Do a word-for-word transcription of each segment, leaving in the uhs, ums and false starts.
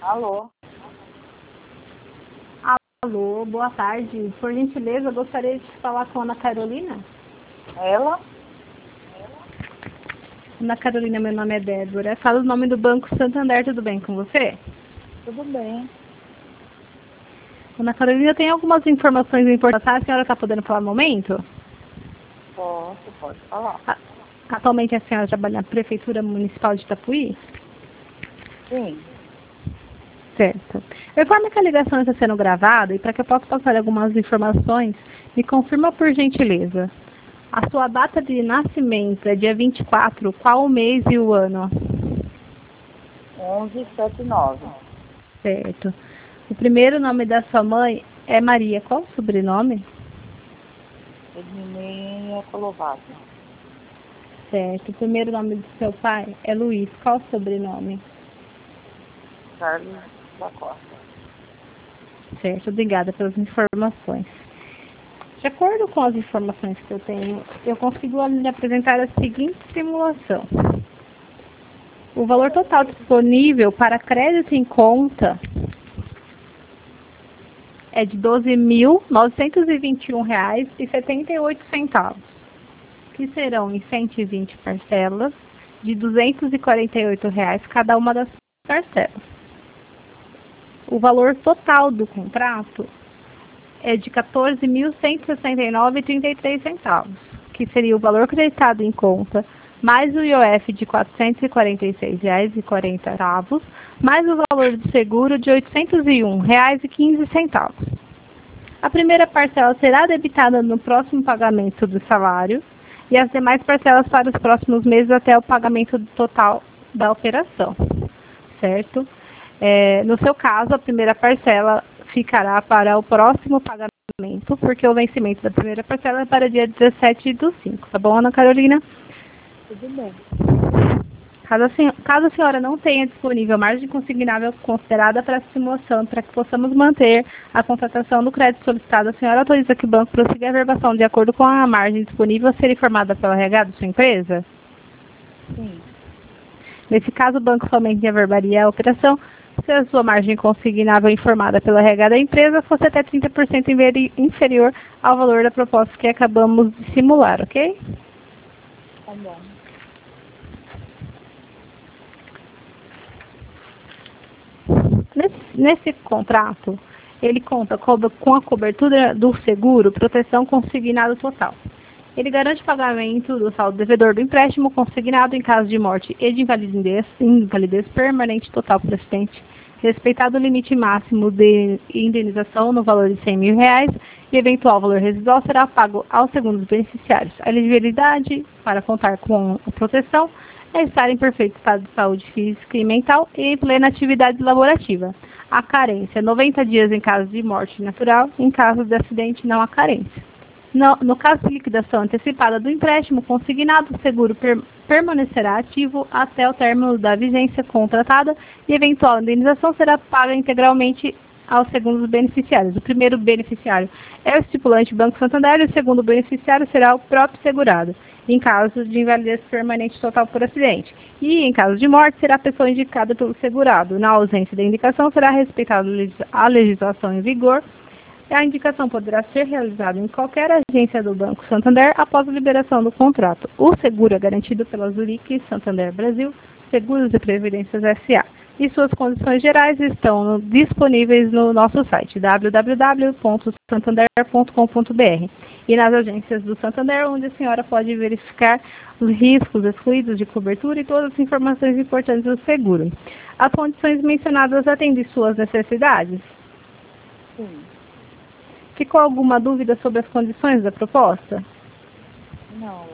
Alô? Alô, boa tarde. Por gentileza, eu gostaria de falar com a Ana Carolina. Ela? Ana Carolina, meu nome é Débora. Fala o nome do Banco Santander, tudo bem com você? Tudo bem. Ana Carolina, tem algumas informações importantes. A senhora está podendo falar no momento? Posso, pode falar. A- Atualmente a senhora trabalha na Prefeitura Municipal de Itapuí? Sim. Certo. Eu informo que a ligação está sendo gravada e para que eu possa passar algumas informações, me confirma por gentileza. A sua data de nascimento é dia vinte e quatro, qual o mês e o ano? onze setenta e nove. Certo. O primeiro nome da sua mãe é Maria. Qual o sobrenome? Edmilinha Colovato. Certo. O primeiro nome do seu pai é Luiz. Qual o sobrenome? Carlos da Costa. Certo. Obrigada pelas informações. De acordo com as informações que eu tenho, eu consigo lhe apresentar a seguinte simulação. O valor total disponível para crédito em conta é de doze mil novecentos e vinte e um reais e setenta e oito centavos, que serão em cento e vinte parcelas de duzentos e quarenta e oito reais cada uma das parcelas. O valor total do contrato é de quatorze mil cento e sessenta e nove reais e trinta e três centavos, que seria o valor creditado em conta, mais o I O F de quatrocentos e quarenta e seis reais e quarenta centavos, mais o valor do seguro de oitocentos e um reais e quinze centavos. A primeira parcela será debitada no próximo pagamento do salário e as demais parcelas para os próximos meses até o pagamento total da operação, certo? É, no seu caso, a primeira parcela ficará para o próximo pagamento, porque o vencimento da primeira parcela é para dia dezessete do cinco, tá bom, Ana Carolina? Tudo bem. Caso a, senhora, caso a senhora não tenha disponível margem consignável considerada para a simulação, para que possamos manter a contratação do crédito solicitado, a senhora autoriza que o banco prossiga a verbação de acordo com a margem disponível a ser informada pela R H da sua empresa? Sim. Nesse caso, o banco somente averbaria a operação se a sua margem consignável informada pela R H da empresa fosse até trinta por cento inferior ao valor da proposta que acabamos de simular, ok? Tá bom. Nesse, nesse contrato, ele conta com a cobertura do seguro proteção consignado total. Ele garante o pagamento do saldo devedor do empréstimo consignado em caso de morte e de invalidez, invalidez permanente total por acidente, respeitado o limite máximo de indenização no valor de cem mil reais e eventual valor residual será pago aos segundos beneficiários. A elegibilidade para contar com a proteção é estar em perfeito estado de saúde física e mental e em plena atividade laborativa. A carência, noventa dias em caso de morte natural, em caso de acidente não há carência. No, no caso de liquidação antecipada do empréstimo consignado, o seguro per, permanecerá ativo até o término da vigência contratada e eventual indenização será paga integralmente aos segundos beneficiários. O primeiro beneficiário é o estipulante Banco Santander e o segundo beneficiário será o próprio segurado, em caso de invalidez permanente total por acidente. E, em caso de morte, será a pessoa indicada pelo segurado. Na ausência da indicação, será respeitada a legislação em vigor. A indicação poderá ser realizada em qualquer agência do Banco Santander após a liberação do contrato. O seguro é garantido pela Zurich Santander Brasil, Seguros e Previdências S A E suas condições gerais estão disponíveis no nosso site w w w ponto santander ponto com ponto b r e nas agências do Santander, onde a senhora pode verificar os riscos excluídos de cobertura e todas as informações importantes do seguro. As condições mencionadas atendem suas necessidades? Sim. Ficou alguma dúvida sobre as condições da proposta? Não.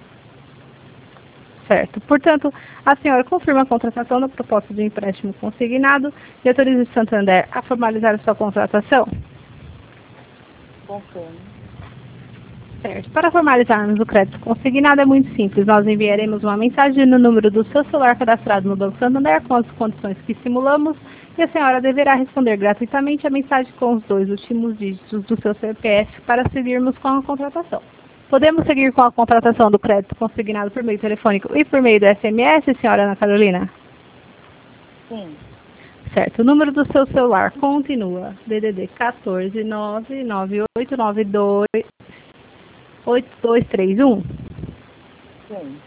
Certo. Portanto, a senhora confirma a contratação da proposta de empréstimo consignado e autoriza o Santander a formalizar a sua contratação? Confirmo. Certo. Para formalizarmos o crédito consignado é muito simples. Nós enviaremos uma mensagem no número do seu celular cadastrado no Banco Santander com as condições que simulamos e a senhora deverá responder gratuitamente a mensagem com os dois últimos dígitos do seu C P F para seguirmos com a contratação. Podemos seguir com a contratação do crédito consignado por meio telefônico e por meio do S M S, senhora Ana Carolina? Sim. Certo. O número do seu celular continua D D D quatorze, nove nove oito nove dois, oito dois três um? Sim.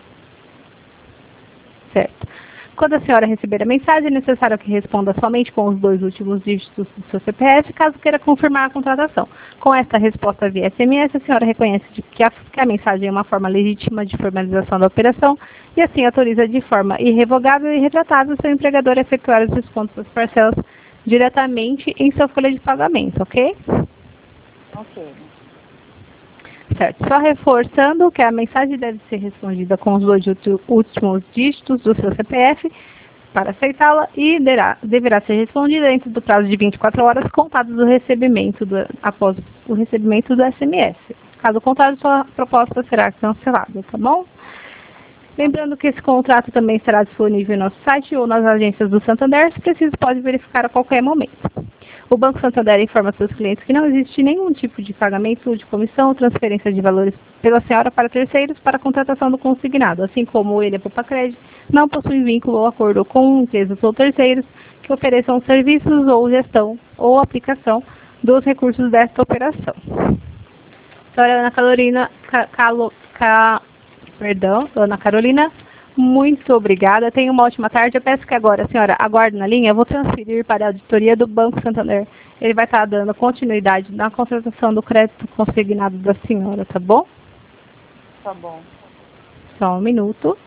Certo. Quando a senhora receber a mensagem, é necessário que responda somente com os dois últimos dígitos do seu C P F, caso queira confirmar a contratação. Com esta resposta via S M S, a senhora reconhece de que, a, que a mensagem é uma forma legítima de formalização da operação e assim autoriza de forma irrevogável e retratável seu empregador a efetuar os descontos das parcelas diretamente em sua folha de pagamento, ok? Ok. Certo. Só reforçando que a mensagem deve ser respondida com os dois últimos dígitos do seu C P F para aceitá-la e deverá, deverá ser respondida dentro do prazo de vinte e quatro horas contados do recebimento do, após o recebimento do S M S. Caso contrário, sua proposta será cancelada, tá bom? Lembrando que esse contrato também estará disponível no nosso site ou nas agências do Santander, se preciso pode verificar a qualquer momento. O Banco Santander informa seus clientes que não existe nenhum tipo de pagamento de comissão ou transferência de valores pela senhora para terceiros para a contratação do consignado, assim como ele, a Poupa Crédito, não possui vínculo ou acordo com empresas ou terceiros que ofereçam serviços ou gestão ou aplicação dos recursos desta operação. Senhora Ana Carolina, ca, calo, ca, perdão, Ana Carolina, muito obrigada. Tenha uma ótima tarde. Eu peço que agora a senhora aguarde na linha. Eu vou transferir para a auditoria do Banco Santander. Ele vai estar dando continuidade na contratação do crédito consignado da senhora, tá bom? Tá bom. Só um minuto.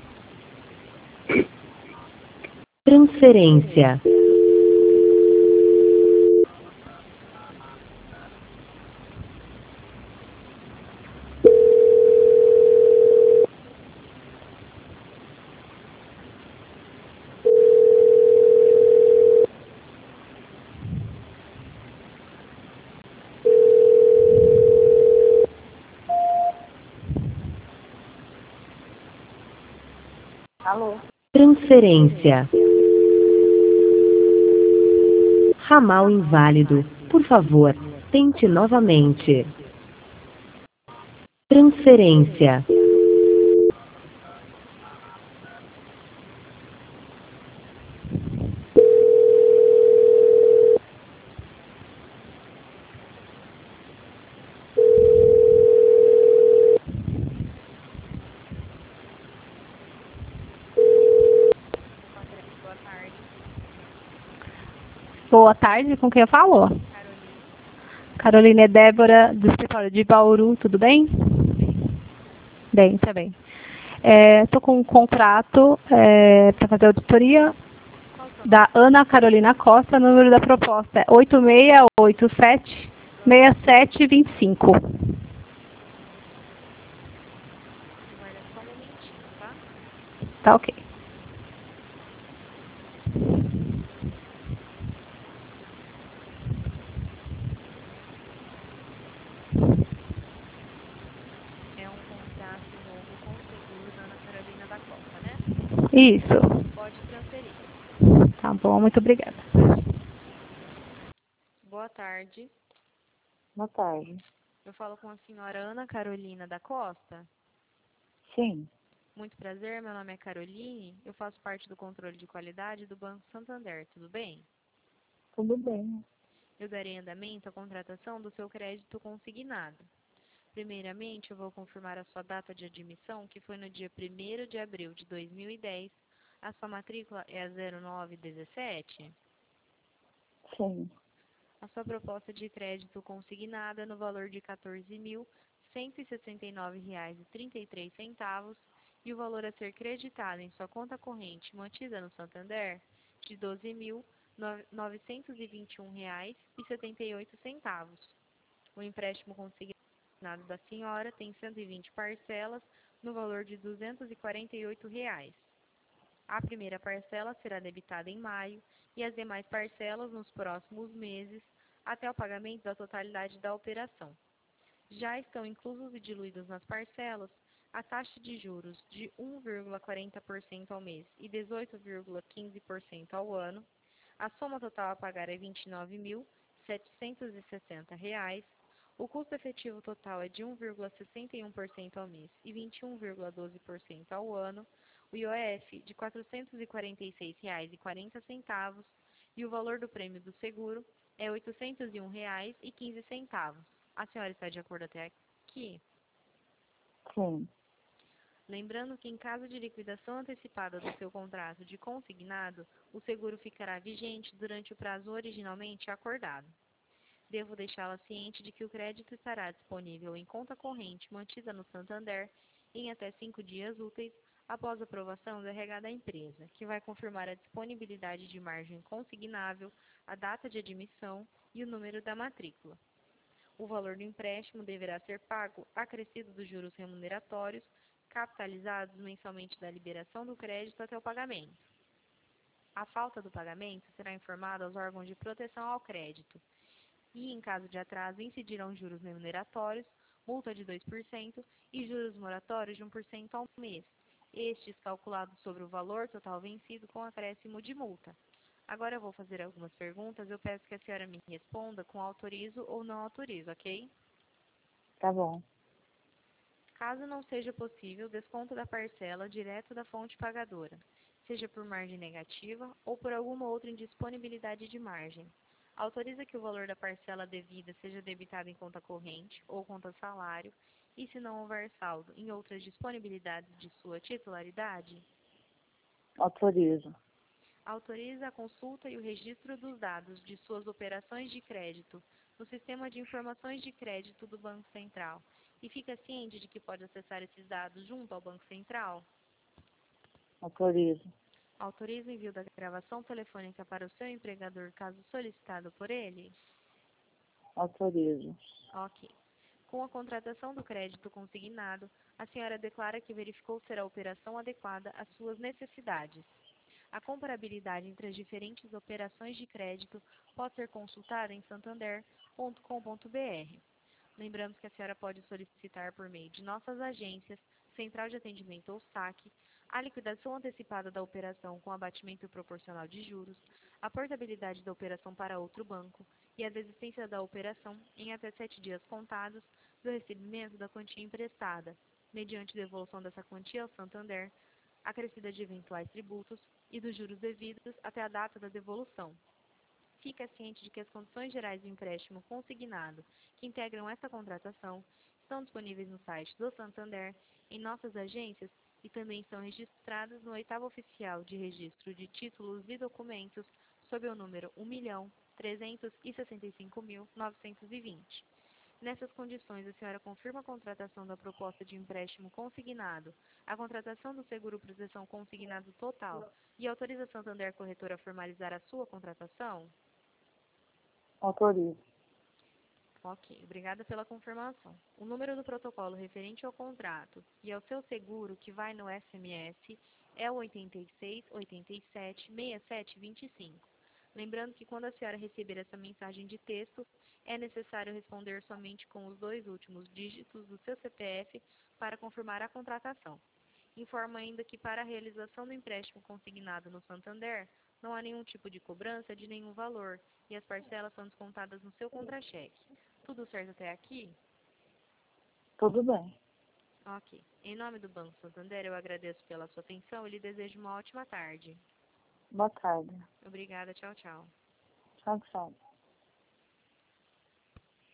Transferência. Alô? Transferência. Ramal inválido. Por favor, tente novamente. Transferência. Boa tarde, com quem eu falo? Carolina é Débora, do escritório de Bauru, tudo bem? Bem, tá bem. Estou com um contrato é, para fazer a auditoria da Ana Carolina Costa, o número da proposta é oito seis oito sete, seis sete dois cinco. Tá ok. É um contrato novo com o seguro da Ana Carolina da Costa, né? Isso. Pode transferir. Tá bom, muito obrigada. Boa tarde. Boa tarde. Eu falo com a senhora Ana Carolina da Costa. Sim. Muito prazer, meu nome é Caroline. Eu faço parte do controle de qualidade do Banco Santander, tudo bem? Tudo bem. Eu darei andamento à contratação do seu crédito consignado. Primeiramente, eu vou confirmar a sua data de admissão, que foi no dia primeiro de abril de dois mil e dez. A sua matrícula é a zero nove dezessete? Sim. A sua proposta de crédito consignada no valor de quatorze mil cento e sessenta e nove reais e trinta e três centavos e o valor a ser creditado em sua conta corrente mantida no Santander de doze mil novecentos e vinte e um reais e setenta e oito centavos. O empréstimo consignado da senhora tem cento e vinte parcelas no valor de duzentos e quarenta e oito reais. A primeira parcela será debitada em maio e as demais parcelas nos próximos meses até o pagamento da totalidade da operação. Já estão inclusos e diluídos nas parcelas a taxa de juros de um vírgula quarenta por cento ao mês e dezoito vírgula quinze por cento ao ano. A soma total a pagar é vinte e nove mil setecentos e sessenta reais. O custo efetivo total é de um vírgula sessenta e um por cento ao mês e vinte e um vírgula doze por cento ao ano. O I O F de quatrocentos e quarenta e seis reais e quarenta centavos e o valor do prêmio do seguro é oitocentos e um reais e quinze centavos. A senhora está de acordo até aqui? Sim. Lembrando que em caso de liquidação antecipada do seu contrato de consignado, o seguro ficará vigente durante o prazo originalmente acordado. Devo deixá-la ciente de que o crédito estará disponível em conta corrente mantida no Santander em até cinco dias úteis após a aprovação do R H da empresa, que vai confirmar a disponibilidade de margem consignável, a data de admissão e o número da matrícula. O valor do empréstimo deverá ser pago acrescido dos juros remuneratórios, capitalizados mensalmente da liberação do crédito até o pagamento. A falta do pagamento será informada aos órgãos de proteção ao crédito e, em caso de atraso, incidirão juros remuneratórios, multa de dois por cento e juros moratórios de um por cento ao mês, estes calculados sobre o valor total vencido com acréscimo de multa. Agora eu vou fazer algumas perguntas, eu peço que a senhora me responda com autorizo ou não autorizo, ok? Tá bom. Caso não seja possível, desconto da parcela direto da fonte pagadora, seja por margem negativa ou por alguma outra indisponibilidade de margem. Autoriza que o valor da parcela devida seja debitado em conta corrente ou conta salário e, se não houver saldo, em outras disponibilidades de sua titularidade? Autorizo. Autoriza a consulta e o registro dos dados de suas operações de crédito no Sistema de Informações de Crédito do Banco Central e fica ciente de que pode acessar esses dados junto ao Banco Central? Autorizo. Autoriza o envio da gravação telefônica para o seu empregador caso solicitado por ele? Autorizo. Ok. Com a contratação do crédito consignado, a senhora declara que verificou ser a operação adequada às suas necessidades. A comparabilidade entre as diferentes operações de crédito pode ser consultada em santander ponto com ponto br. Lembramos que a senhora pode solicitar por meio de nossas agências, Central de Atendimento ou saque, a liquidação antecipada da operação com abatimento proporcional de juros, a portabilidade da operação para outro banco e a desistência da operação em até sete dias contados do recebimento da quantia emprestada, mediante devolução dessa quantia ao Santander, acrescida de eventuais tributos e dos juros devidos até a data da devolução. Fica ciente de que as condições gerais do empréstimo consignado que integram esta contratação estão disponíveis no site do Santander, em nossas agências e também estão registradas no oitavo oficial de registro de títulos e documentos sob o número um milhão trezentos e sessenta e cinco mil novecentos e vinte. Nessas condições, a senhora confirma a contratação da proposta de empréstimo consignado, a contratação do seguro proteção consignado total e autoriza a Santander Corretora a formalizar a sua contratação? Autorizo. Ok, obrigada pela confirmação. O número do protocolo referente ao contrato e ao seu seguro que vai no S M S é o oito seis oito sete seis sete dois cinco. Lembrando que quando a senhora receber essa mensagem de texto, é necessário responder somente com os dois últimos dígitos do seu C P F para confirmar a contratação. Informo ainda que para a realização do empréstimo consignado no Santander, não há nenhum tipo de cobrança de nenhum valor e as parcelas são descontadas no seu contra-cheque. Tudo certo até aqui? Tudo bem. Ok. Em nome do Banco Santander, eu agradeço pela sua atenção e lhe desejo uma ótima tarde. Boa tarde. Obrigada, tchau, tchau. Tchau, tchau.